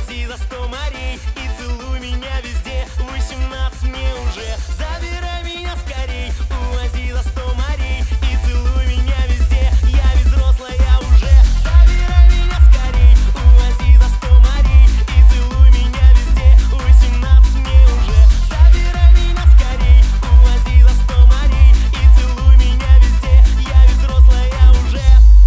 увози за 100 морей и целуй меня везде. 18 мне уже, забирай меня скорей. Увози за 100 морей и целуй меня везде. Я ведь взрослая уже, забирай меня скорей. Увози за 100 морей и целуй меня везде. 18 мне уже, забирай меня скорей. Увози за 100 морей и целуй меня везде. Я ведь взрослая уже.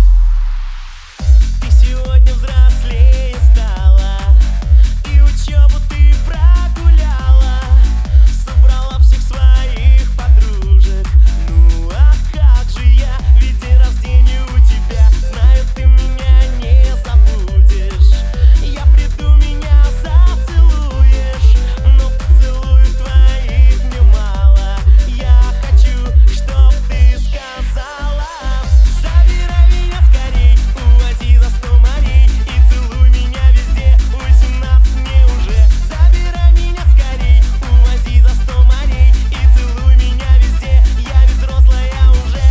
Ты сегодня взрослее стала, и учебу ты прогуляла. Собрала всех своих подружек. Ну а как же я, ведь день рождения у тебя. Знаю, ты меня не забудешь. Я приду, меня зацелуешь, но поцелуев твоих мне мало. Я хочу, чтоб ты сказала: забирай меня скорей, увози за 100 морей и целуй меня везде. 18 мне уже, забирай меня скорей. Увози за 100 морей и целуй меня везде. Я ведь взрослая уже.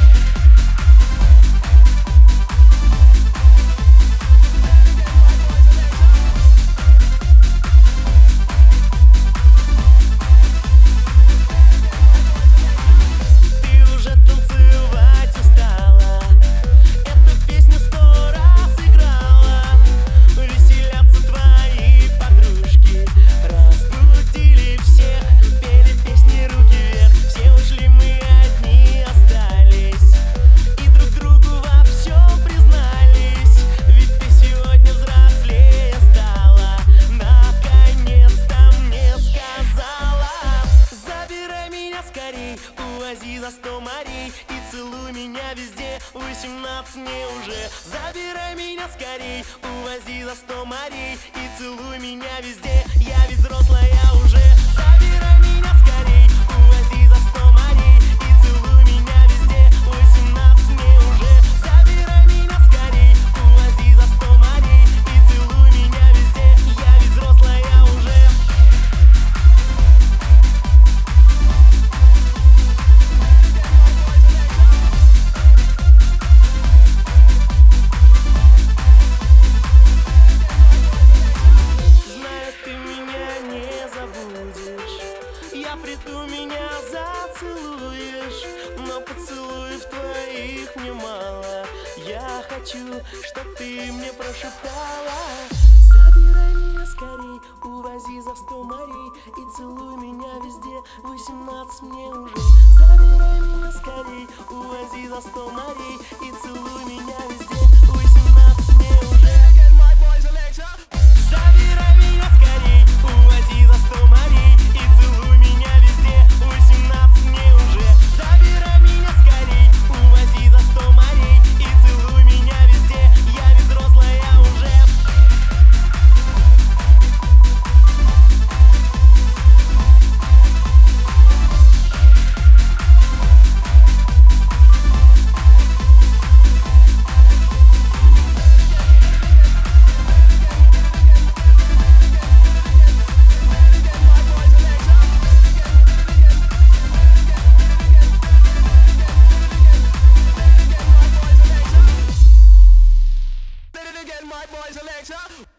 Ты уже танцевать устала, эту песню 100 раз играла. Веселятся твои подружки, разбудили всех, пели песни руки вверх. Все ушли, мы одни остались, и друг другу во всем признались. Ведь ты сегодня взрослее стала, наконец-то мне сказала: забирай меня скорей, увози за 100 морей и целуй меня везде. 18 мне уже, забирай меня скорей. Увози за 100 морей и целуй меня везде. Я ведь взрослая уже. Забирай меня скорей, увози за 100 морей и целуй меня везде. 18 мне уже, забирай меня скорей. Увози за 100 морей и целуй меня везде. Я ведь взрослая уже. Знаю, ты меня не забудешь. Я приду, меня зацелуешь, но поцелуев твоих мне мало. Я хочу, чтоб ты мне прошептала: забирай меня скорей, увози за 100 морей и целуй меня везде. 18 мне уже, забирай меня скорей. Увози за 100 морей и целуй меня везде. 18 мне уже. Забирай меня скорей, увози за 100 морей и целуй меня везде. 18 мне уже, забирай меня скорей. Увози за 100 морей и целуй меня везде. Я ведь взрослая уже. My boys Alexa.